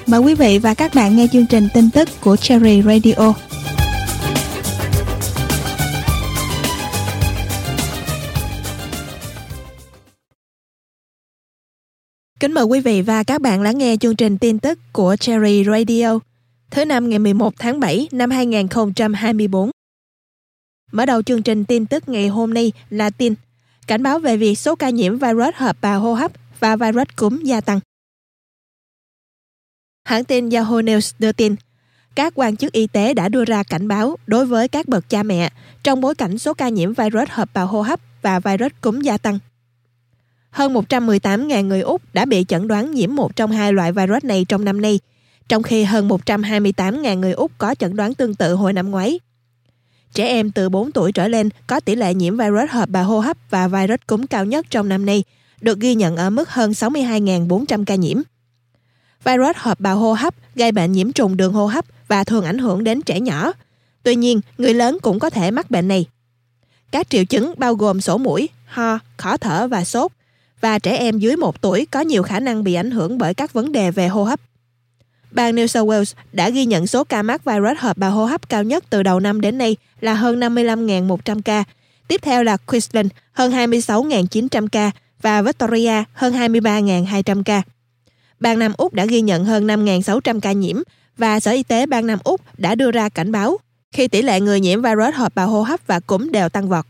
Mời quý vị và các bạn nghe chương trình tin tức của Cherry Radio. Kính mời quý vị và các bạn lắng nghe chương trình tin tức của Cherry Radio, thứ năm ngày 11 tháng 7 năm 2024. Mở đầu chương trình tin tức ngày hôm nay là tin cảnh báo về việc số ca nhiễm virus hợp bào hô hấp và virus cúm gia tăng. Hãng tin Yahoo News đưa tin, các quan chức y tế đã đưa ra cảnh báo đối với các bậc cha mẹ trong bối cảnh số ca nhiễm virus hợp bào hô hấp và virus cúm gia tăng. Hơn 118.000 người Úc đã bị chẩn đoán nhiễm một trong hai loại virus này trong năm nay, trong khi hơn 128.000 người Úc có chẩn đoán tương tự hồi năm ngoái. Trẻ em từ 4 tuổi trở lên có tỷ lệ nhiễm virus hợp bào hô hấp và virus cúm cao nhất trong năm nay, được ghi nhận ở mức hơn 62.400 ca nhiễm. Virus hợp bào hô hấp gây bệnh nhiễm trùng đường hô hấp và thường ảnh hưởng đến trẻ nhỏ. Tuy nhiên, người lớn cũng có thể mắc bệnh này. Các triệu chứng bao gồm sổ mũi, ho, khó thở và sốt, và trẻ em dưới 1 tuổi có nhiều khả năng bị ảnh hưởng bởi các vấn đề về hô hấp. Bang New South Wales đã ghi nhận số ca mắc virus hợp bào hô hấp cao nhất từ đầu năm đến nay là hơn 55.100 ca. Tiếp theo là Queensland hơn 26.900 ca và Victoria hơn 23.200 ca. Bang Nam Úc đã ghi nhận hơn 5.600 ca nhiễm và Sở Y tế bang Nam Úc đã đưa ra cảnh báo khi tỷ lệ người nhiễm virus hợp bào hô hấp và cúm đều tăng vọt.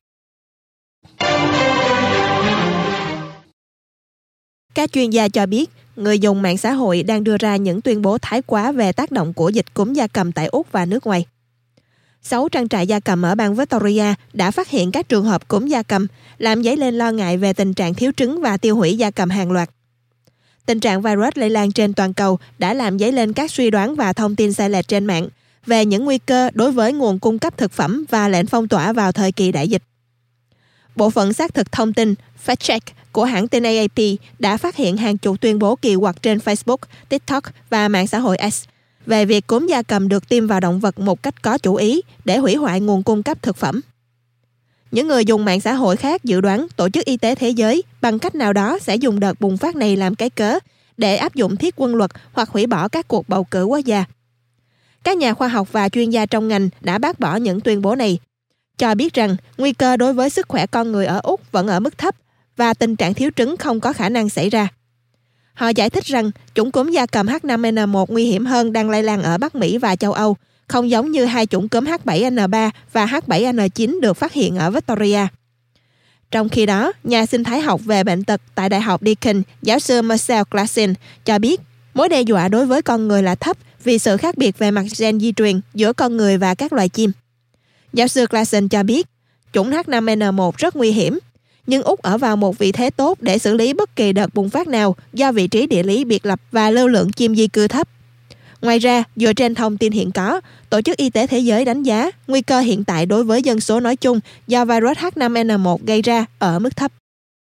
Các chuyên gia cho biết, người dùng mạng xã hội đang đưa ra những tuyên bố thái quá về tác động của dịch cúm gia cầm tại Úc và nước ngoài. 6 trang trại gia cầm ở bang Victoria đã phát hiện các trường hợp cúm gia cầm, làm dấy lên lo ngại về tình trạng thiếu trứng và tiêu hủy gia cầm hàng loạt. Tình trạng virus lây lan trên toàn cầu đã làm dấy lên các suy đoán và thông tin sai lệch trên mạng về những nguy cơ đối với nguồn cung cấp thực phẩm và lệnh phong tỏa vào thời kỳ đại dịch. Bộ phận xác thực thông tin Fact Check của hãng tin AAP đã phát hiện hàng chục tuyên bố kỳ quặc trên Facebook, TikTok và mạng xã hội X về việc cúm gia cầm được tiêm vào động vật một cách có chủ ý để hủy hoại nguồn cung cấp thực phẩm. Những người dùng mạng xã hội khác dự đoán Tổ chức Y tế Thế giới bằng cách nào đó sẽ dùng đợt bùng phát này làm cái cớ để áp dụng thiết quân luật hoặc hủy bỏ các cuộc bầu cử quốc gia. Các nhà khoa học và chuyên gia trong ngành đã bác bỏ những tuyên bố này, cho biết rằng nguy cơ đối với sức khỏe con người ở Úc vẫn ở mức thấp và tình trạng thiếu trứng không có khả năng xảy ra. Họ giải thích rằng chủng cúm gia cầm H5N1 nguy hiểm hơn đang lây lan ở Bắc Mỹ và châu Âu, không giống như hai chủng cúm H7N3 và H7N9 được phát hiện ở Victoria. Trong khi đó, nhà sinh thái học về bệnh tật tại Đại học Deakin, giáo sư Marcel Claassen cho biết mối đe dọa đối với con người là thấp vì sự khác biệt về mặt gen di truyền giữa con người và các loài chim. Giáo sư Claassen cho biết chủng H5N1 rất nguy hiểm, nhưng Úc ở vào một vị thế tốt để xử lý bất kỳ đợt bùng phát nào do vị trí địa lý biệt lập và lưu lượng chim di cư thấp. Ngoài ra, dựa trên thông tin hiện có, Tổ chức Y tế Thế giới đánh giá nguy cơ hiện tại đối với dân số nói chung do virus H5N1 gây ra ở mức thấp.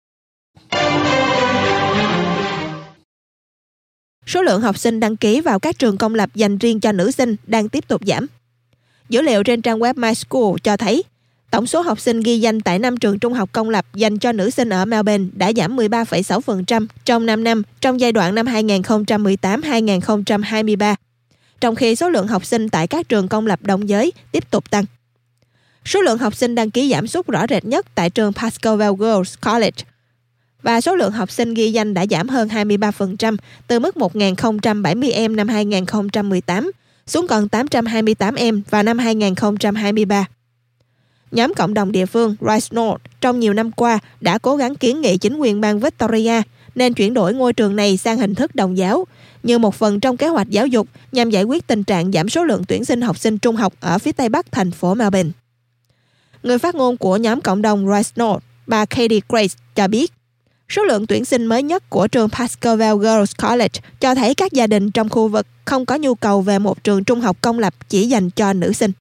Số lượng học sinh đăng ký vào các trường công lập dành riêng cho nữ sinh đang tiếp tục giảm. Dữ liệu trên trang web MySchool cho thấy, tổng số học sinh ghi danh tại 5 trường trung học công lập dành cho nữ sinh ở Melbourne đã giảm 13,6% trong 5 năm trong giai đoạn năm 2018-2023, trong khi số lượng học sinh tại các trường công lập đồng giới tiếp tục tăng. Số lượng học sinh đăng ký giảm sút rõ rệt nhất tại trường Pascoe Girls College, và số lượng học sinh ghi danh đã giảm hơn 23% từ mức 1.070 em năm 2018 xuống còn 828 em vào năm 2023. Nhóm cộng đồng địa phương Rise North trong nhiều năm qua đã cố gắng kiến nghị chính quyền bang Victoria nên chuyển đổi ngôi trường này sang hình thức đồng giáo, như một phần trong kế hoạch giáo dục nhằm giải quyết tình trạng giảm số lượng tuyển sinh học sinh trung học ở phía tây bắc thành phố Melbourne. Người phát ngôn của nhóm cộng đồng Rise North, bà Katie Grace cho biết, số lượng tuyển sinh mới nhất của trường Pascoe Girls College cho thấy các gia đình trong khu vực không có nhu cầu về một trường trung học công lập chỉ dành cho nữ sinh.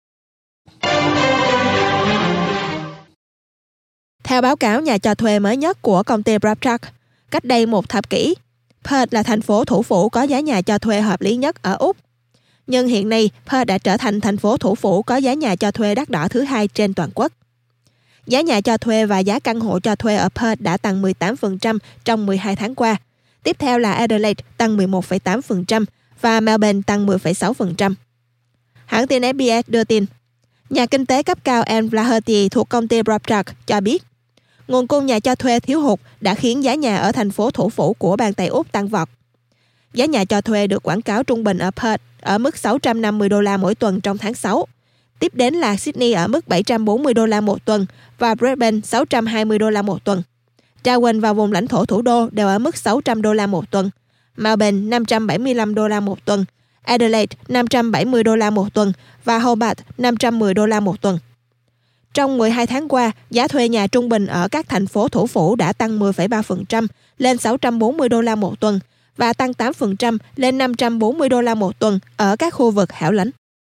Theo báo cáo nhà cho thuê mới nhất của công ty PropTrack, cách đây một thập kỷ, Perth là thành phố thủ phủ có giá nhà cho thuê hợp lý nhất ở Úc. Nhưng hiện nay, Perth đã trở thành thành phố thủ phủ có giá nhà cho thuê đắt đỏ thứ hai trên toàn quốc. Giá nhà cho thuê và giá căn hộ cho thuê ở Perth đã tăng 18% trong 12 tháng qua. Tiếp theo là Adelaide tăng 11,8%, và Melbourne tăng 10,6%. Hãng tin SBS đưa tin, nhà kinh tế cấp cao Anne Flaherty thuộc công ty Broadchurch cho biết, nguồn cung nhà cho thuê thiếu hụt đã khiến giá nhà ở thành phố thủ phủ của bang Tây Úc tăng vọt. Giá nhà cho thuê được quảng cáo trung bình ở Perth ở mức $650 mỗi tuần trong tháng 6. Tiếp đến là Sydney ở mức $740 một tuần và Brisbane $620 một tuần. Darwin và vùng lãnh thổ thủ đô đều ở mức $600 một tuần. Melbourne $575 một tuần. Adelaide $570 một tuần và Hobart $510 một tuần. Trong 12 tháng qua, giá thuê nhà trung bình ở các thành phố thủ phủ đã tăng 10,3% lên $640 một tuần và tăng 8% lên $540 một tuần ở các khu vực hẻo lánh.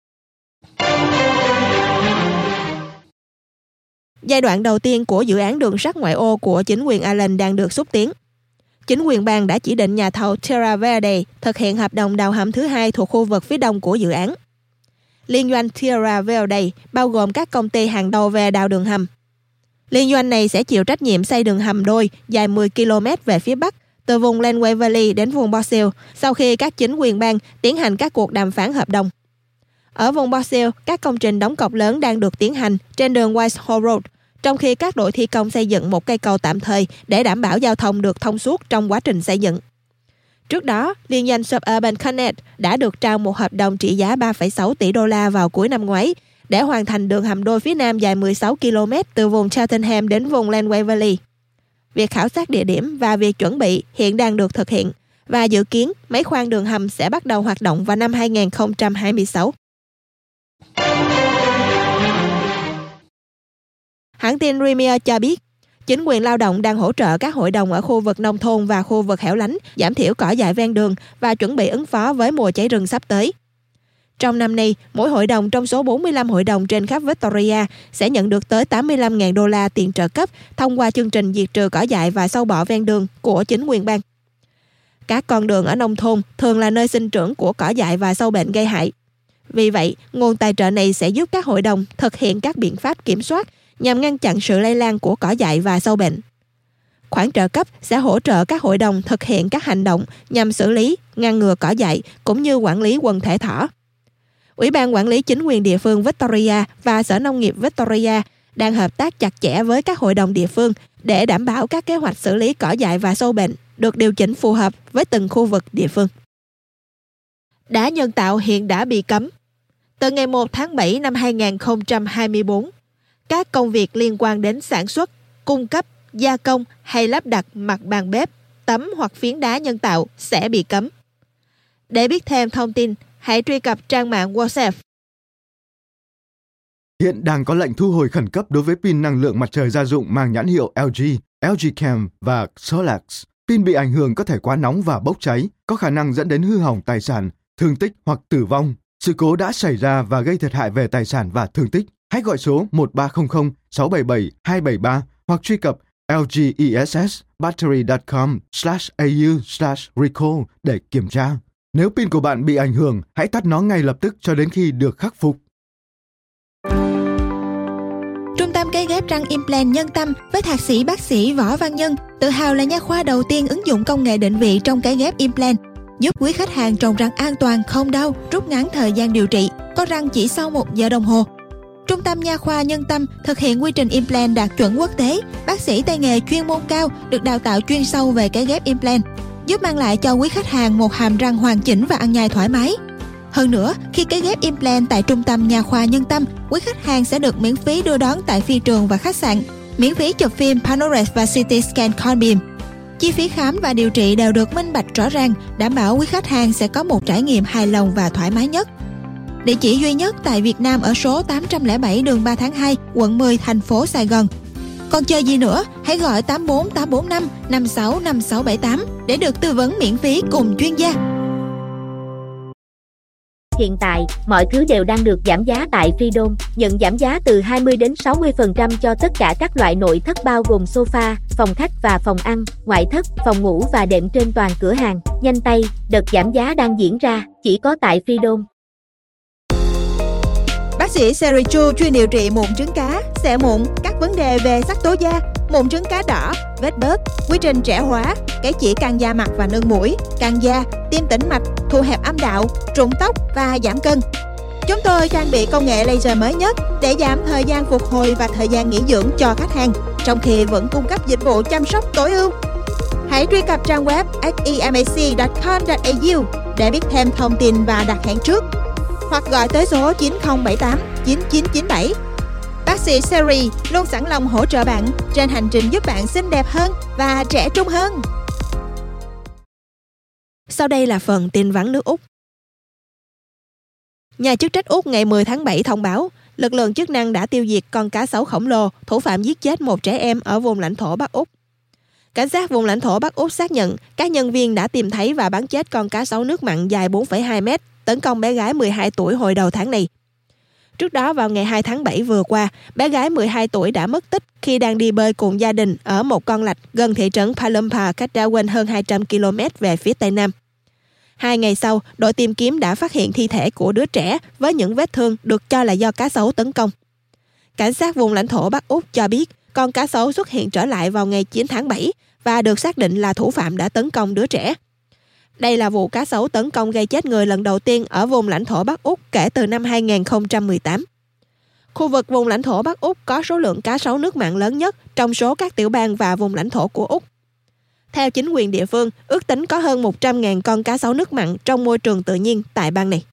Giai đoạn đầu tiên của dự án đường sắt ngoại ô của chính quyền Ireland đang được xúc tiến. Chính quyền bang đã chỉ định nhà thầu Terra Verde thực hiện hợp đồng đào hầm thứ hai thuộc khu vực phía đông của dự án. Liên doanh Terra Verde bao gồm các công ty hàng đầu về đào đường hầm. Liên doanh này sẽ chịu trách nhiệm xây đường hầm đôi dài 10 km về phía bắc, từ vùng Lenway Valley đến vùng Box Hill, sau khi các chính quyền bang tiến hành các cuộc đàm phán hợp đồng. Ở vùng Box Hill, các công trình đóng cọc lớn đang được tiến hành trên đường Whitehall Road, trong khi các đội thi công xây dựng một cây cầu tạm thời để đảm bảo giao thông được thông suốt trong quá trình xây dựng. Trước đó, liên doanh Suburban Connect đã được trao một hợp đồng trị giá $3,6 tỷ vào cuối năm ngoái để hoàn thành đường hầm đôi phía nam dài 16 km từ vùng Cheltenham đến vùng Lenway Valley. Việc khảo sát địa điểm và việc chuẩn bị hiện đang được thực hiện và dự kiến máy khoan đường hầm sẽ bắt đầu hoạt động vào năm 2026. Hãng tin Premier cho biết, chính quyền lao động đang hỗ trợ các hội đồng ở khu vực nông thôn và khu vực hẻo lánh giảm thiểu cỏ dại ven đường và chuẩn bị ứng phó với mùa cháy rừng sắp tới. Trong năm nay, mỗi hội đồng trong số 45 hội đồng trên khắp Victoria sẽ nhận được tới $85.000 tiền trợ cấp thông qua chương trình diệt trừ cỏ dại và sâu bọ ven đường của chính quyền bang. Các con đường ở nông thôn thường là nơi sinh trưởng của cỏ dại và sâu bệnh gây hại. Vì vậy, nguồn tài trợ này sẽ giúp các hội đồng thực hiện các biện pháp kiểm soát nhằm ngăn chặn sự lây lan của cỏ dại và sâu bệnh. Khoản trợ cấp sẽ hỗ trợ các hội đồng thực hiện các hành động nhằm xử lý, ngăn ngừa cỏ dại cũng như quản lý quần thể thỏ. Ủy ban quản lý chính quyền địa phương Victoria và Sở Nông nghiệp Victoria đang hợp tác chặt chẽ với các hội đồng địa phương để đảm bảo các kế hoạch xử lý cỏ dại và sâu bệnh được điều chỉnh phù hợp với từng khu vực địa phương. Đá nhân tạo hiện đã bị cấm. Từ ngày 1 tháng 7 năm 2024, các công việc liên quan đến sản xuất, cung cấp, gia công hay lắp đặt mặt bàn bếp, tấm hoặc phiến đá nhân tạo sẽ bị cấm. Để biết thêm thông tin, hãy truy cập trang mạng WhatsApp. Hiện đang có lệnh thu hồi khẩn cấp đối với pin năng lượng mặt trời gia dụng mang nhãn hiệu LG, LG Chem và Solax. Pin bị ảnh hưởng có thể quá nóng và bốc cháy, có khả năng dẫn đến hư hỏng tài sản, thương tích hoặc tử vong. Sự cố đã xảy ra và gây thiệt hại về tài sản và thương tích. Hãy gọi số 1300 677 273 hoặc truy cập lgessbattery.com/au/recall để kiểm tra. Nếu pin của bạn bị ảnh hưởng, hãy tắt nó ngay lập tức cho đến khi được khắc phục. Trung tâm cấy ghép răng implant Nhân Tâm với thạc sĩ bác sĩ Võ Văn Nhân tự hào là nha khoa đầu tiên ứng dụng công nghệ định vị trong cấy ghép implant, giúp quý khách hàng trồng răng an toàn, không đau, rút ngắn thời gian điều trị, có răng chỉ sau 1 giờ đồng hồ. Trung tâm nha khoa Nhân Tâm thực hiện quy trình implant đạt chuẩn quốc tế, bác sĩ tay nghề chuyên môn cao được đào tạo chuyên sâu về cấy ghép implant, giúp mang lại cho quý khách hàng một hàm răng hoàn chỉnh và ăn nhai thoải mái. Hơn nữa, khi cấy ghép implant tại Trung tâm nha khoa Nhân Tâm, quý khách hàng sẽ được miễn phí đưa đón tại phi trường và khách sạn, miễn phí chụp phim Panorex và CT scan con beam. Chi phí khám và điều trị đều được minh bạch rõ ràng, đảm bảo quý khách hàng sẽ có một trải nghiệm hài lòng và thoải mái nhất. Địa chỉ duy nhất tại Việt Nam ở số 807 đường 3 tháng 2, quận 10, thành phố Sài Gòn. Còn chờ gì nữa, hãy gọi 84845 565678 để được tư vấn miễn phí cùng chuyên gia. Hiện tại, mọi thứ đều đang được giảm giá tại Freedom. Nhận giảm giá từ 20 đến 60% cho tất cả các loại nội thất bao gồm sofa, phòng khách và phòng ăn, ngoại thất, phòng ngủ và đệm trên toàn cửa hàng. Nhanh tay, đợt giảm giá đang diễn ra, chỉ có tại Freedom. Bác sĩ Sherry Chu chuyên điều trị mụn trứng cá, xẹ mụn, các vấn đề về sắc tố da, mụn trứng cá đỏ, vết bớt, quy trình trẻ hóa, cái chỉ căng da mặt và nâng mũi, căng da, tiêm tĩnh mạch, thu hẹp âm đạo, rụng tóc và giảm cân. Chúng tôi trang bị công nghệ laser mới nhất để giảm thời gian phục hồi và thời gian nghỉ dưỡng cho khách hàng, trong khi vẫn cung cấp dịch vụ chăm sóc tối ưu. Hãy truy cập trang web xemac.com.au để biết thêm thông tin và đặt hẹn trước, hoặc gọi tới số 9078 9997. Bác sĩ Seri luôn sẵn lòng hỗ trợ bạn trên hành trình giúp bạn xinh đẹp hơn và trẻ trung hơn. Sau đây là phần tin vắn nước Úc. Nhà chức trách Úc ngày 10 tháng 7 thông báo, lực lượng chức năng đã tiêu diệt con cá sấu khổng lồ, thủ phạm giết chết một trẻ em ở vùng lãnh thổ Bắc Úc. Cảnh sát vùng lãnh thổ Bắc Úc xác nhận các nhân viên đã tìm thấy và bắn chết con cá sấu nước mặn dài 4,2 mét, tấn công bé gái 12 tuổi hồi đầu tháng này. Trước đó vào ngày 2 tháng 7 vừa qua, bé gái 12 tuổi đã mất tích khi đang đi bơi cùng gia đình ở một con lạch gần thị trấn Palumpa, cách Darwin hơn 200 km về phía tây nam. 2 ngày sau, đội tìm kiếm đã phát hiện thi thể của đứa trẻ với những vết thương được cho là do cá sấu tấn công. Cảnh sát vùng lãnh thổ Bắc Úc cho biết con cá sấu xuất hiện trở lại vào ngày 9 tháng 7 và được xác định là thủ phạm đã tấn công đứa trẻ. Đây là vụ cá sấu tấn công gây chết người lần đầu tiên ở vùng lãnh thổ Bắc Úc kể từ năm 2018. Khu vực vùng lãnh thổ Bắc Úc có số lượng cá sấu nước mặn lớn nhất trong số các tiểu bang và vùng lãnh thổ của Úc. Theo chính quyền địa phương, ước tính có hơn 100.000 con cá sấu nước mặn trong môi trường tự nhiên tại bang này.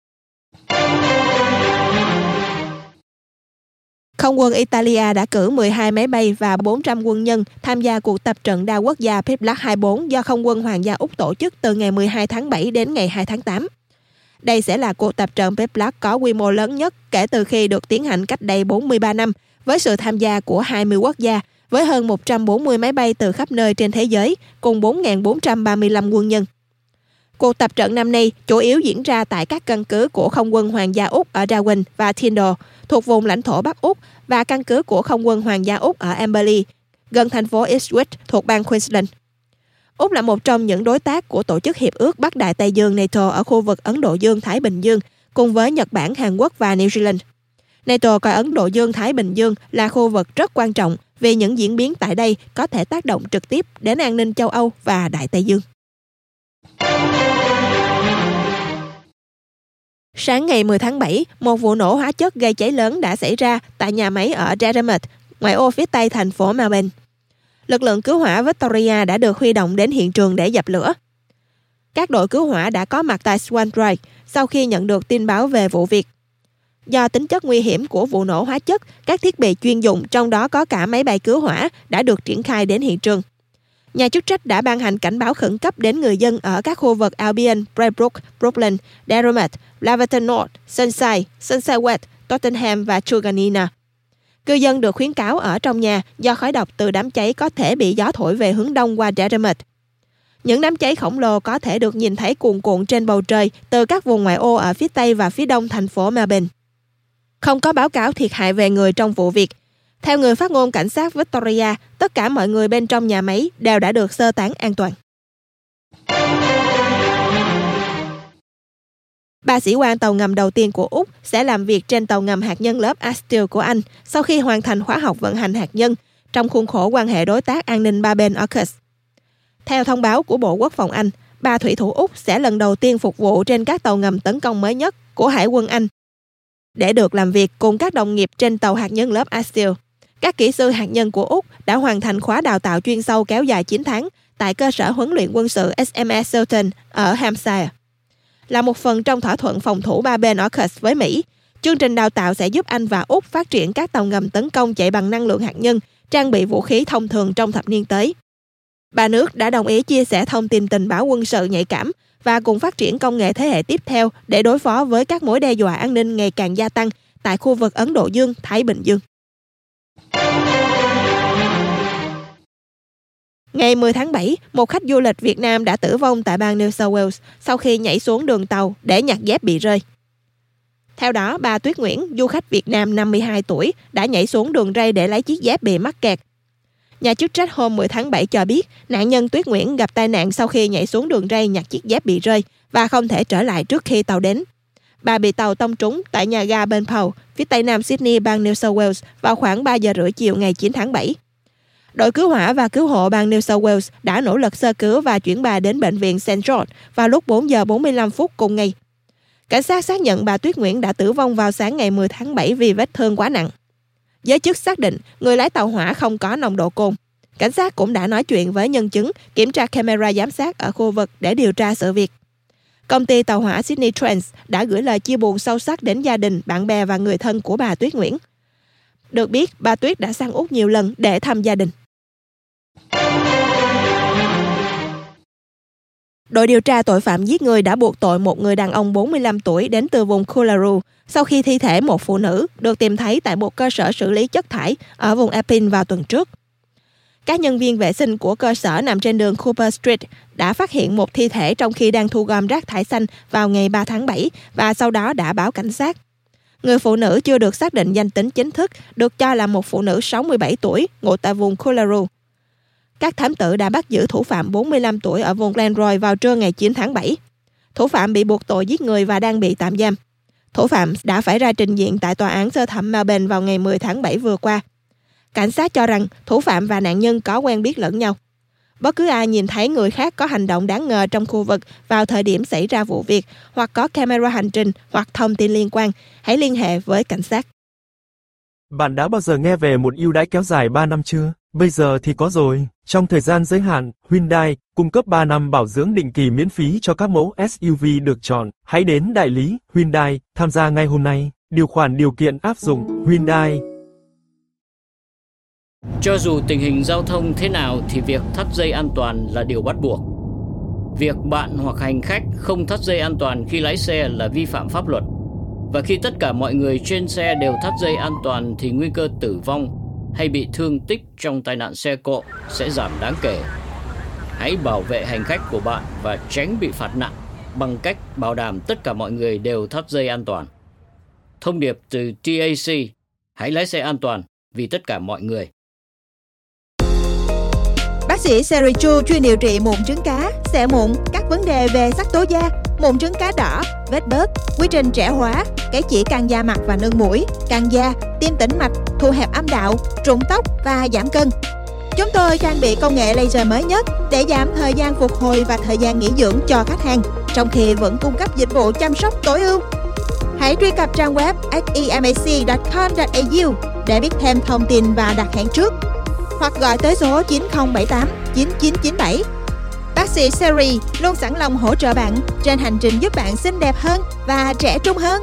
Không quân Italia đã cử 12 máy bay và 400 quân nhân tham gia cuộc tập trận đa quốc gia Pipluck 24 do Không quân Hoàng gia Úc tổ chức từ ngày 12 tháng 7 đến ngày 2 tháng 8. Đây sẽ là cuộc tập trận Pipluck có quy mô lớn nhất kể từ khi được tiến hành cách đây 43 năm, với sự tham gia của 20 quốc gia, với hơn 140 máy bay từ khắp nơi trên thế giới, cùng 4.435 quân nhân. Cuộc tập trận năm nay chủ yếu diễn ra tại các căn cứ của Không quân Hoàng gia Úc ở Darwin và Tyndall, thuộc vùng lãnh thổ Bắc Úc, và căn cứ của Không quân Hoàng gia Úc ở Amberley, gần thành phố Ipswich, thuộc bang Queensland. Úc là một trong những đối tác của Tổ chức Hiệp ước Bắc Đại Tây Dương NATO ở khu vực Ấn Độ Dương-Thái Bình Dương, cùng với Nhật Bản, Hàn Quốc và New Zealand. NATO coi Ấn Độ Dương-Thái Bình Dương là khu vực rất quan trọng vì những diễn biến tại đây có thể tác động trực tiếp đến an ninh châu Âu và Đại Tây Dương. Sáng ngày 10 tháng 7, một vụ nổ hóa chất gây cháy lớn đã xảy ra tại nhà máy ở Derrimut, ngoại ô phía tây thành phố Melbourne. Lực lượng cứu hỏa Victoria đã được huy động đến hiện trường để dập lửa. Các đội cứu hỏa đã có mặt tại Swan Drive sau khi nhận được tin báo về vụ việc. Do tính chất nguy hiểm của vụ nổ hóa chất, các thiết bị chuyên dụng, trong đó có cả máy bay cứu hỏa, đã được triển khai đến hiện trường. Nhà chức trách đã ban hành cảnh báo khẩn cấp đến người dân ở các khu vực Albion, Braybrook, Brooklyn, Derrimut, Laverton North, Sunshine West, Tottenham và Truganina. Cư dân được khuyến cáo ở trong nhà do khói độc từ đám cháy có thể bị gió thổi về hướng đông qua Derrimut. Những đám cháy khổng lồ có thể được nhìn thấy cuồn cuộn trên bầu trời từ các vùng ngoại ô ở phía tây và phía đông thành phố Melbourne. Không có báo cáo thiệt hại về người trong vụ việc. Theo người phát ngôn cảnh sát Victoria, tất cả mọi người bên trong nhà máy đều đã được sơ tán an toàn. 3 sĩ quan tàu ngầm đầu tiên của Úc sẽ làm việc trên tàu ngầm hạt nhân lớp Asteel của Anh sau khi hoàn thành khóa học vận hành hạt nhân trong khuôn khổ quan hệ đối tác an ninh ba bên AUKUS. Theo thông báo của Bộ Quốc phòng Anh, 3 thủy thủ Úc sẽ lần đầu tiên phục vụ trên các tàu ngầm tấn công mới nhất của Hải quân Anh để được làm việc cùng các đồng nghiệp trên tàu hạt nhân lớp Asteel. Các kỹ sư hạt nhân của Úc đã hoàn thành khóa đào tạo chuyên sâu kéo dài 9 tháng tại cơ sở huấn luyện quân sự SMS Sultan ở Hampshire. Là một phần trong thỏa thuận phòng thủ ba bên AUKUS với Mỹ, chương trình đào tạo sẽ giúp Anh và Úc phát triển các tàu ngầm tấn công chạy bằng năng lượng hạt nhân, trang bị vũ khí thông thường trong thập niên tới. Ba nước đã đồng ý chia sẻ thông tin tình báo quân sự nhạy cảm và cùng phát triển công nghệ thế hệ tiếp theo để đối phó với các mối đe dọa an ninh ngày càng gia tăng tại khu vực Ấn Độ Dương-Thái Bình Dương. Ngày 10 tháng 7, một khách du lịch Việt Nam đã tử vong tại bang New South Wales sau khi nhảy xuống đường tàu để nhặt dép bị rơi. Theo đó, bà Tuyết Nguyễn, du khách Việt Nam 52 tuổi, đã nhảy xuống đường ray để lấy chiếc dép bị mắc kẹt. Nhà chức trách hôm 10 tháng 7 cho biết nạn nhân Tuyết Nguyễn gặp tai nạn sau khi nhảy xuống đường ray nhặt chiếc dép bị rơi và không thể trở lại trước khi tàu đến. Bà bị tàu tông trúng tại nhà ga Benpau, phía tây nam Sydney, bang New South Wales vào khoảng 3 giờ rưỡi chiều ngày 9 tháng 7. Đội cứu hỏa và cứu hộ bang New South Wales đã nỗ lực sơ cứu và chuyển bà đến bệnh viện St. George vào lúc 4 giờ 45 phút cùng ngày. Cảnh sát xác nhận bà Tuyết Nguyễn đã tử vong vào sáng ngày 10 tháng 7 vì vết thương quá nặng. Giới chức xác định người lái tàu hỏa không có nồng độ cồn. Cảnh sát cũng đã nói chuyện với nhân chứng, kiểm tra camera giám sát ở khu vực để điều tra sự việc. Công ty tàu hỏa Sydney Trans đã gửi lời chia buồn sâu sắc đến gia đình, bạn bè và người thân của bà Tuyết Nguyễn. Được biết, bà Tuyết đã sang Úc nhiều lần để thăm gia đình. Đội điều tra tội phạm giết người đã buộc tội một người đàn ông 45 tuổi đến từ vùng Coolaroo sau khi thi thể một phụ nữ được tìm thấy tại một cơ sở xử lý chất thải ở vùng Appin vào tuần trước. Các nhân viên vệ sinh của cơ sở nằm trên đường Cooper Street đã phát hiện một thi thể trong khi đang thu gom rác thải xanh vào ngày 3 tháng 7 và sau đó đã báo cảnh sát. Người phụ nữ chưa được xác định danh tính chính thức, được cho là một phụ nữ 67 tuổi, ngụ tại vùng Coolaroo. Các thám tử đã bắt giữ thủ phạm 45 tuổi ở vùng Glenroy vào trưa ngày 9 tháng 7. Thủ phạm bị buộc tội giết người và đang bị tạm giam. Thủ phạm đã phải ra trình diện tại tòa án sơ thẩm Melbourne vào ngày 10 tháng 7 vừa qua. Cảnh sát cho rằng thủ phạm và nạn nhân có quen biết lẫn nhau. Bất cứ ai nhìn thấy người khác có hành động đáng ngờ trong khu vực vào thời điểm xảy ra vụ việc hoặc có camera hành trình hoặc thông tin liên quan, hãy liên hệ với cảnh sát. Bạn đã bao giờ nghe về một ưu đãi kéo dài 3 năm chưa? Bây giờ thì có rồi. Trong thời gian giới hạn, Hyundai cung cấp 3 năm bảo dưỡng định kỳ miễn phí cho các mẫu SUV được chọn. Hãy đến đại lý Hyundai tham gia ngay hôm nay. Điều khoản điều kiện áp dụng Hyundai. Cho dù tình hình giao thông thế nào thì việc thắt dây an toàn là điều bắt buộc. Việc bạn hoặc hành khách không thắt dây an toàn khi lái xe là vi phạm pháp luật. Và khi tất cả mọi người trên xe đều thắt dây an toàn thì nguy cơ tử vong hay bị thương tích trong tai nạn xe cộ sẽ giảm đáng kể. Hãy bảo vệ hành khách của bạn và tránh bị phạt nặng bằng cách bảo đảm tất cả mọi người đều thắt dây an toàn. Thông điệp từ TAC, hãy lái xe an toàn vì tất cả mọi người. Bác sĩ Sherry Chu chuyên điều trị mụn trứng cá, sẹo mụn, các vấn đề về sắc tố da, mụn trứng cá đỏ, vết bớt, quy trình trẻ hóa, kẻ chỉ căng da mặt và nâng mũi, căng da, tim tĩnh mạch, thu hẹp âm đạo, rụng tóc và giảm cân. Chúng tôi trang bị công nghệ laser mới nhất để giảm thời gian phục hồi và thời gian nghỉ dưỡng cho khách hàng, trong khi vẫn cung cấp dịch vụ chăm sóc tối ưu. Hãy truy cập trang web xemac.com.au để biết thêm thông tin và đặt hẹn trước, hoặc gọi tới số 9078 9997. Bác sĩ Sherry luôn sẵn lòng hỗ trợ bạn trên hành trình giúp bạn xinh đẹp hơn và trẻ trung hơn.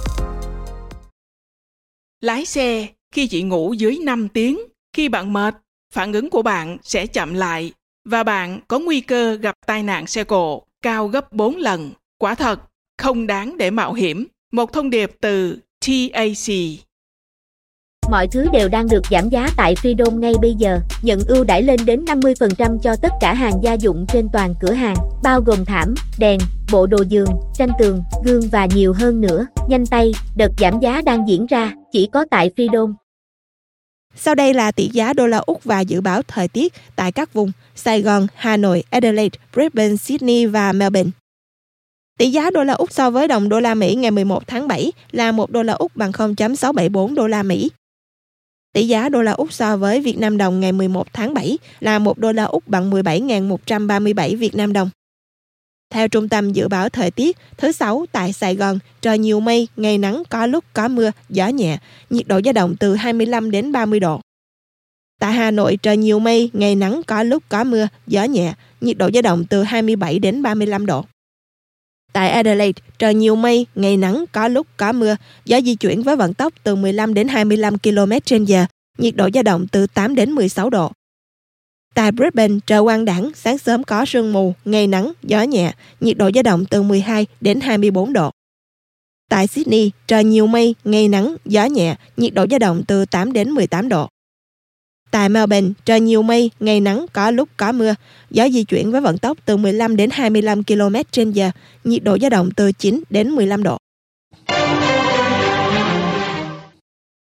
Lái xe khi chỉ ngủ dưới 5 tiếng, khi bạn mệt, phản ứng của bạn sẽ chậm lại và bạn có nguy cơ gặp tai nạn xe cộ cao gấp 4 lần. Quả thật, không đáng để mạo hiểm. Một thông điệp từ TAC. Mọi thứ đều đang được giảm giá tại Freedom ngay bây giờ. Nhận ưu đãi lên đến 50% cho tất cả hàng gia dụng trên toàn cửa hàng, bao gồm thảm, đèn, bộ đồ giường, tranh tường, gương và nhiều hơn nữa. Nhanh tay, đợt giảm giá đang diễn ra, chỉ có tại Freedom. Sau đây là tỷ giá đô la Úc và dự báo thời tiết tại các vùng Sài Gòn, Hà Nội, Adelaide, Brisbane, Sydney và Melbourne. Tỷ giá đô la Úc so với đồng đô la Mỹ ngày 11 tháng 7 là 1 đô la Úc bằng 0.674 đô la Mỹ. Tỷ giá đô la Úc so với Việt Nam đồng ngày 11 tháng 7 là 1 đô la Úc bằng 17.137 Việt Nam đồng. Theo Trung tâm Dự báo Thời tiết, thứ Sáu tại Sài Gòn, trời nhiều mây, ngày nắng có lúc có mưa, gió nhẹ, nhiệt độ dao động từ 25 đến 30 độ. Tại Hà Nội, trời nhiều mây, ngày nắng có lúc có mưa, gió nhẹ, nhiệt độ dao động từ 27 đến 35 độ. Tại Adelaide, trời nhiều mây, ngày nắng có lúc có mưa, gió di chuyển với vận tốc từ 15 đến 25 km/h, nhiệt độ dao động từ 8 đến 16 độ. Tại Brisbane, trời quang đãng, sáng sớm có sương mù, ngày nắng, gió nhẹ, nhiệt độ dao động từ 12 đến 24 độ. Tại Sydney, trời nhiều mây, ngày nắng, gió nhẹ, nhiệt độ dao động từ 8 đến 18 độ. Tại Melbourne, trời nhiều mây, ngày nắng, có lúc có mưa, gió di chuyển với vận tốc từ 15 đến 25 km/h, nhiệt độ dao động từ 9 đến 15 độ.